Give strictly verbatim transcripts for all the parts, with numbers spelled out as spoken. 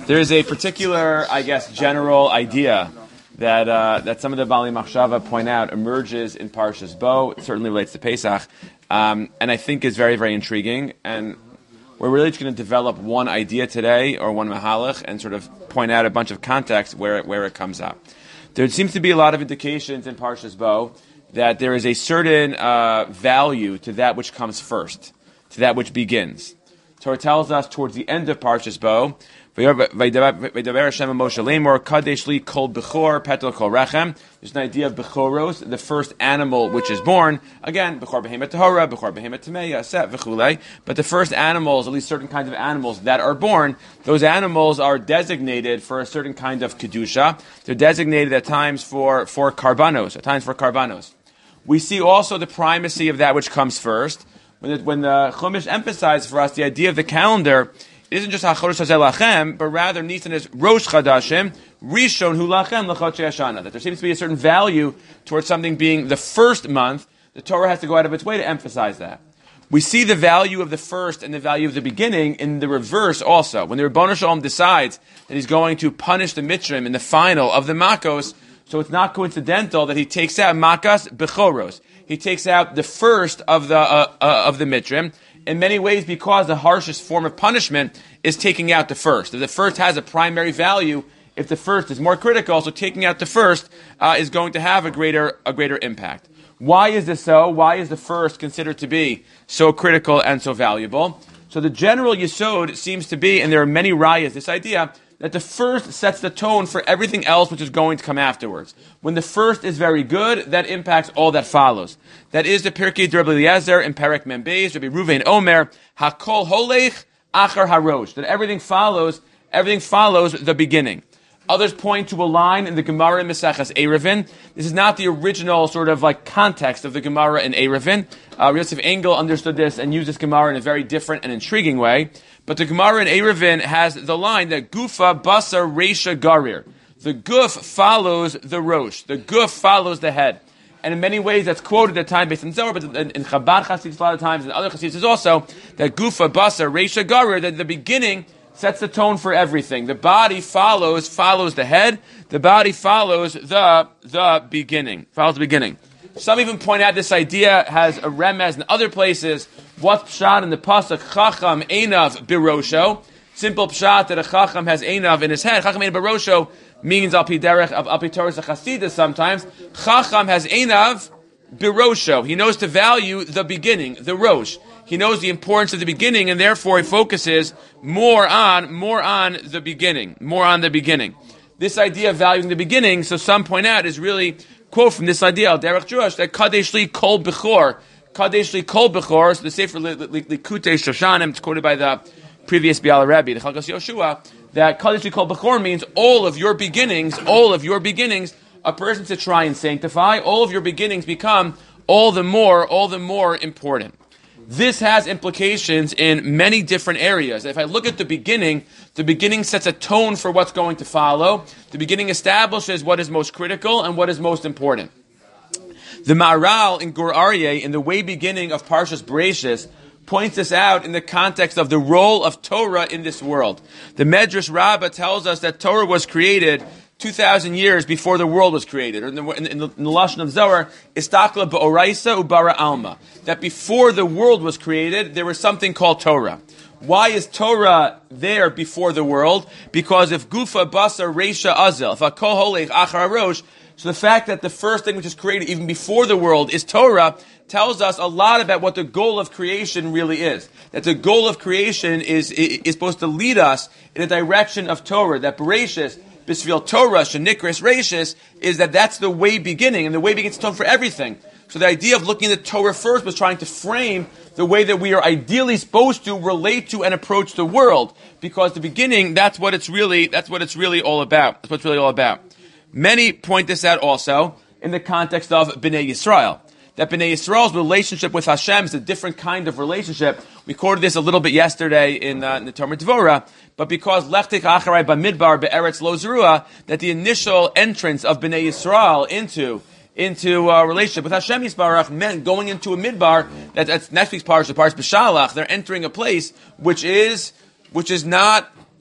There is a particular, I guess, general idea that uh, that some of the Bali Machshava point out emerges in Parshas Bo. It certainly relates to Pesach, um, and I think is very, very intriguing. And we're really just going to develop one idea today, or one mahalach, and sort of point out a bunch of context where it, where it comes up. There seems to be a lot of indications in Parshas Bo that there is a certain uh, value to that which comes first, to that which begins. Torah tells us towards the end of Parshas Bo, Vaydaber Hashem Moshe Lemor Kadesh Li Kol Bechor Petal Kol Rechem. There's an idea of Bechoros, the first animal which is born. Again, Bechor Behemet Tahora, Bechor Behemet Tameya, Set Vechulei. But the first animals, at least certain kinds of animals that are born, those animals are designated for a certain kind of kedusha. They're designated at times for for karbanos, at times for karbanos. We see also the primacy of that which comes first. When the, when the Chumash emphasizes for us the idea of the calendar, it isn't just HaChodesh Hazeh Lachem, but rather Nisan is Rosh Chadashim, Rishon Hu Lachem L'Chodshei Hashana. That there seems to be a certain value towards something being the first month. The Torah has to go out of its way to emphasize that. We see the value of the first and the value of the beginning in the reverse also. When the Rebbeinu Shalom decides that he's going to punish the Mitzrim in the final of the Makos, so it's not coincidental that he takes out Makas Bechoros. He takes out the first of the uh, uh, of the Mitzrim, in many ways because the harshest form of punishment is taking out the first. If the first has a primary value, if the first is more critical, so taking out the first uh, is going to have a greater a greater impact. Why is this so? Why is the first considered to be so critical and so valuable? So the general yesod seems to be, and there are many rayas, this idea that the first sets the tone for everything else which is going to come afterwards. When the first is very good, that impacts all that follows. That is the Pirkei de Rabbi Eliezer in Perek Mem Beis, Rabbi Ruvain Omer, Hakol Holech Achar Harosh. That everything follows, everything follows the beginning. Others point to a line in the Gemara in Maseches Eruvin. This is not the original sort of like context of the Gemara in Eruvin. Uh, Yosef Engel understood this and used this Gemara in a very different and intriguing way. But the Gemara in Eruvin has the line that Gufa Basar Reisha Garir. The Guf follows the Rosh. The Guf follows the head. And in many ways that's quoted at times based in Zohar, but in, in Chabad Chasidus a lot of times, and other Chasidus also, that Gufa Basar Reisha Garir, that the beginning sets the tone for everything. The body follows follows the head. The body follows the the beginning. Follows the beginning. Some even point out this idea has a remez in other places. What's pshat in the pasuk Chacham Einav Birosho? Simple pshat that a Chacham has Einav in his head. Chacham Einav Birosho means al pi derech of al pi Torah Chasidus sometimes. Chacham has Einav Birosho. He knows to value the beginning, the Rosh. He knows the importance of the beginning, and therefore he focuses more on more on the beginning, more on the beginning. This idea of valuing the beginning, so some point out, is really quote from this idea, Al Derech Jewish, that Kadesh Li Kol Bechor, Kadesh Li Kol Bechor, so the Sefer Likutei Shoshanim, it's quoted by the previous Biala Rebbe, the Chalkas Yoshua, that Kadesh Li Kol Bechor means all of your beginnings, all of your beginnings, a person to try and sanctify, all of your beginnings become all the more, all the more important. This has implications in many different areas. If I look at the beginning, the beginning sets a tone for what's going to follow. The beginning establishes what is most critical and what is most important. The Maharal in Gur Aryeh, in the way beginning of Parshas Bereishis, points this out in the context of the role of Torah in this world. The Medrash Rabbah tells us that Torah was created two thousand years before the world was created. Or in the, in the, in the Lashon of Zohar, Istakla ba'oraisa ubara alma. That before the world was created, there was something called Torah. Why is Torah there before the world? Because if Gufa Basar Reisha Azel, if Hakol Holech Achar Harosh, so the fact that the first thing which is created even before the world is Torah tells us a lot about what the goal of creation really is. That the goal of creation is, is supposed to lead us in a direction of Torah. That Bereishis, Bisfil Torah, Shenikris Reishis, is that that's the way beginning, and the way begins to tone for everything. So the idea of looking at the Torah first was trying to frame the way that we are ideally supposed to relate to and approach the world, because the beginning, that's what it's really, that's what it's really all about. That's what it's really all about. Many point this out also in the context of Bnei Yisrael. That Bnei Yisrael's relationship with Hashem is a different kind of relationship. We quoted this a little bit yesterday in, uh, in the Talmud Dvorah, but because Lechtik Acharai Bamidbar Be'eretz Lo Zerua, that the initial entrance of Bnei Yisrael into into a relationship with Hashem Yisbarach meant going into a midbar. That, that's next week's parsha, the parsha B'Shalach. They're entering a place which is which is not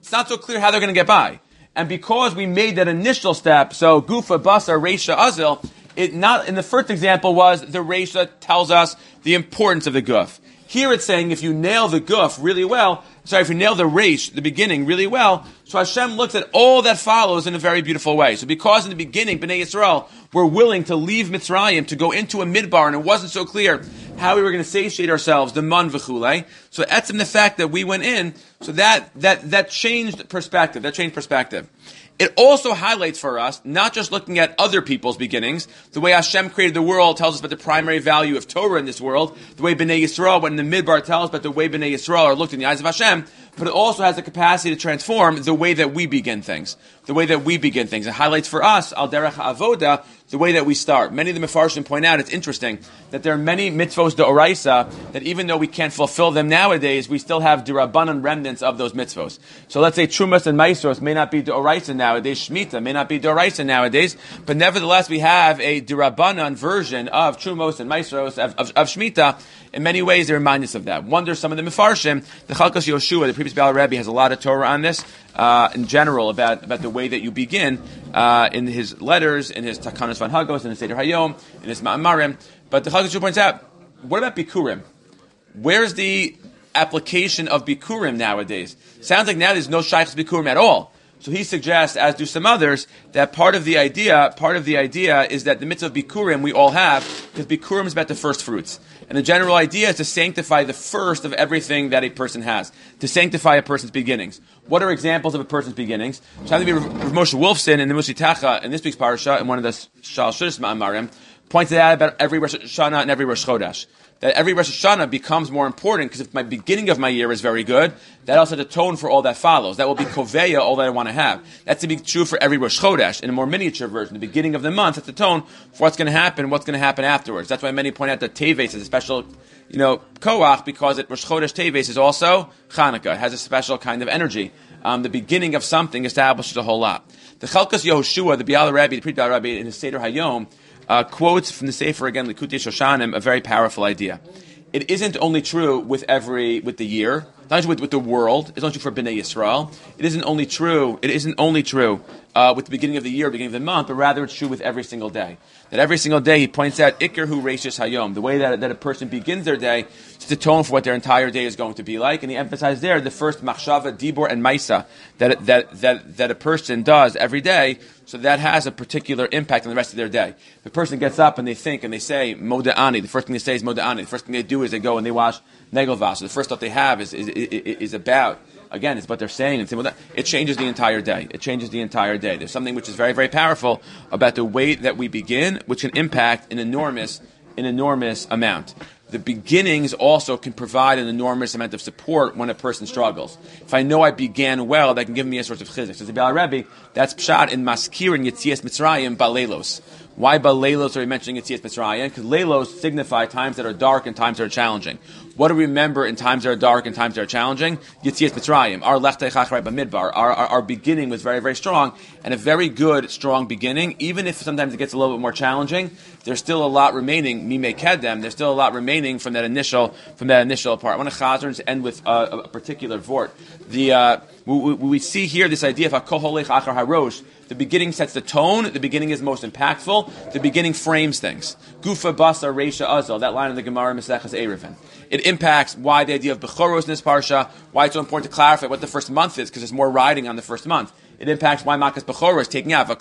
it's not so clear how they're going to get by. And because we made that initial step, so Gufa, Basar, Reisha, Azil, it not in the first example was the Reisha tells us the importance of the Guf. Here it's saying if you nail the Guf really well, sorry, if you nail the Reish, the beginning, really well, so Hashem looks at all that follows in a very beautiful way. So because in the beginning, Bnei Yisrael were willing to leave Mitzrayim, to go into a midbar, and it wasn't so clear how we were going to satiate ourselves, the man v'chulei. So etzem the fact that we went in, so that, that, that changed perspective, that changed perspective. It also highlights for us, not just looking at other people's beginnings, the way Hashem created the world tells us about the primary value of Torah in this world, the way Bnei Yisrael, when the Midbar tells us about the way Bnei Yisrael are looked in the eyes of Hashem, but it also has the capacity to transform the way that we begin things. The way that we begin things. It highlights for us, al derech avoda, the way that we start. Many of the Mefarshim point out, it's interesting, that there are many mitzvos d'oraisa, that even though we can't fulfill them nowadays, we still have d'Rabbanan remnants of those mitzvos. So let's say Trumas and Maisros may not be d'oraisa nowadays, Shemitah may not be d'oraisa nowadays, but nevertheless we have a d'Rabbanan version of Trumos and Maisros, of, of, of Shemitah. In many ways, they remind us of that. Wonder some of the Mefarshim, the Chalkas Yoshua, the previous Baal Rebbe, has a lot of Torah on this, uh, in general, about, about the way that you begin, uh, in his letters, in his Takanos Van Hagos, in his Seder Hayom, in his Ma'amarim. But the Chalkas Yoshua points out, what about Bikurim? Where's the application of Bikurim nowadays? Sounds like now there's no Shaykhs Bikurim at all. So he suggests, as do some others, that part of the idea, part of the idea is that the mitzvah of Bikurim we all have, because Bikurim is about the first fruits. And the general idea is to sanctify the first of everything that a person has, to sanctify a person's beginnings. What are examples of a person's beginnings? So I think Rav Moshe Wolfson in the Musitacha, in this week's parasha, in one of the Shal Shudas Ma'amarim, pointed out about every Rosh Hashanah and every Rosh Chodesh. That every Rosh Hashanah becomes more important because if my beginning of my year is very good, that also has to atone for all that follows. That will be koveya, all that I want to have. That's to be true for every Rosh Chodesh. In a more miniature version, the beginning of the month, that's the tone for what's going to happen, what's going to happen afterwards. That's why many point out that Teves is a special, you know, koach, because it, Rosh Chodesh Teves is also Chanukah. It has a special kind of energy. Um, the beginning of something establishes a whole lot. The Chalkas Yehoshua, the Bial Rebbe, the Pri Bial Rebbe, in his Seder Hayom, Uh, quotes from the Sefer again, Likutei Shoshanim, a very powerful idea. It isn't only true with every with the year, not only with, with the world. It's not true for Bnei Yisrael. It isn't only true. It isn't only true uh, with the beginning of the year, beginning of the month, but rather it's true with every single day. That every single day he points out Iker Hu Reishis Hayom, the way that that a person begins their day to atone for what their entire day is going to be like, and he emphasized there the first machshava, dibur, and maisa that that that that a person does every day. So that has a particular impact on the rest of their day. The person gets up and they think and they say Moda'ani. The first thing they say is Moda'ani. The first thing they do is they go and they wash Negelvas. So the first thought they have is is, is, is about, again, it's what they're saying. It changes the entire day. It changes the entire day. There's something which is very, very powerful about the way that we begin, which can impact an enormous, an enormous amount. The beginnings also can provide an enormous amount of support when a person struggles. If I know I began well, that can give me a source of chizuk. So the Bial Rebbe, that's pshat in Maskir and Yetzias Mitzrayim, Baleilos. Why Baleilos are we mentioning Yetzias Mitzrayim? Because Leilos signify times that are dark and times that are challenging. What do we remember in times that are dark and times that are challenging? Yetzias Mitzrayim. Our Lechtei Chachrei B'Midbar. Our, our, our beginning was very, very strong, and a very good, strong beginning. Even if sometimes it gets a little bit more challenging, there's still a lot remaining. Mimei Kedem. There's still a lot remaining from that initial, from that initial part. I want to chazar to end with uh, a particular vort. The uh, we, we, we see here this idea of Hakol Holech Achar Harosh. The beginning sets the tone. The beginning is most impactful. The beginning frames things. Gufa Basar Reisha Azal. That line in the Gemara Maseches Eruvin. It impacts why the idea of Bechoros in this parsha, why it's so important to clarify what the first month is, because there's more riding on the first month. It impacts why Makas Bechoros is taking out.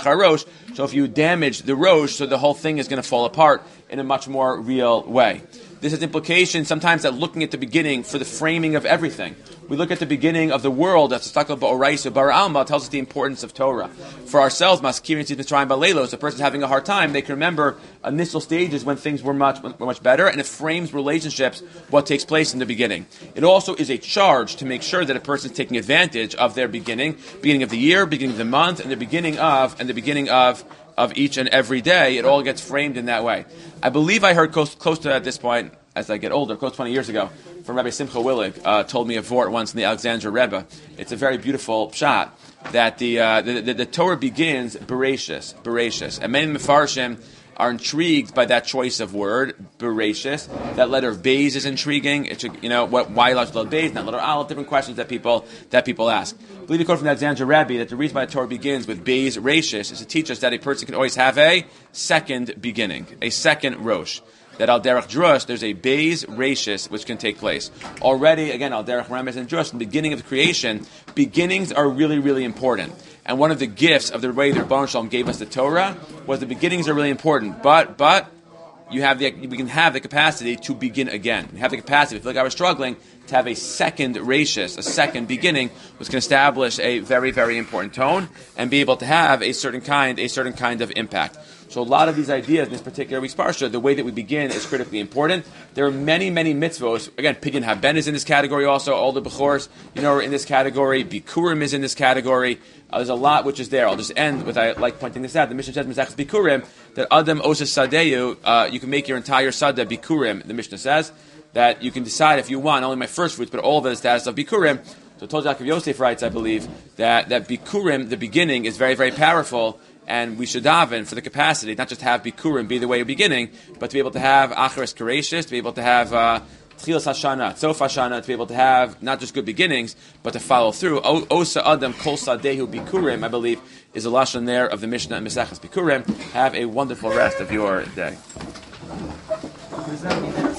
So if you damage the Rosh, so the whole thing is going to fall apart in a much more real way. This has implications sometimes that looking at the beginning for the framing of everything. We look at the beginning of the world, that's the Stakal Ba'oraisa, Bar Alma tells us the importance of Torah. For ourselves, Maskirin Tzit Mitzrayim Baleilos, a person's having a hard time, they can remember initial stages when things were much were much better, and it frames relationships, what takes place in the beginning. It also is a charge to make sure that a person is taking advantage of their beginning, beginning of the year, beginning of the month, and the beginning of, and the beginning of, of each and every day. It all gets framed in that way. I believe I heard close, close to at this point, as I get older, close to twenty years ago, from Rabbi Simcha Willig, uh, told me a vort once in the Alexandra Rebbe. It's a very beautiful pshat that the, uh, the, the, the Torah begins Bereshis, Bereshis. And many Mefarshim are intrigued by that choice of word, Bereshis. That letter of Beis is intriguing. It should, you know, what, why letter Beis, not letter Aleph, different questions that people that people ask. I believe you quote from that Zanjar Rebbe that the reason why the Torah begins with Beis Reshis is to teach us that a person can always have a second beginning, a second Rosh. That al derech drush, there's a Beis Reshis which can take place. Already, again, al derech Ramesh and drush, in the beginning of the creation, beginnings are really, really important. And one of the gifts of the way the Rebbeinu Shalom gave us the Torah was the beginnings are really important. But, but, you have the, we can have the capacity to begin again. You have the capacity, if you feel like I was struggling, to have a second rashis, a second beginning, which can establish a very, very important tone and be able to have a certain kind, a certain kind of impact. So a lot of these ideas in this particular week's parsha, the way that we begin is critically important. There are many, many mitzvos. Again, Pidyon Haben is in this category also. All the Bechors, you know, are in this category. Bikurim is in this category. Uh, there's a lot which is there. I'll just end with, I like pointing this out. The Mishnah says, Mesachas Bikurim, that Adam Osa Sadeyu, uh, you can make your entire Sada Bikurim, the Mishnah says, that you can decide if you want, only my first fruits, but all of it is status of Bikurim. So Tol Yaakov Yosef writes, I believe, that, that Bikurim, the beginning, is very, very powerful. And we should daven for the capacity, not just have Bikurim be the way of beginning, but to be able to have Acharis Karashis, to be able to have uh, Tchilas Hashana, Tzof Hashana, to be able to have not just good beginnings, but to follow through. O- Osa Adam Kol Sadehu Bikurim, I believe, is a lashon there of the Mishnah and Mesachas Bikurim. Have a wonderful rest of your day.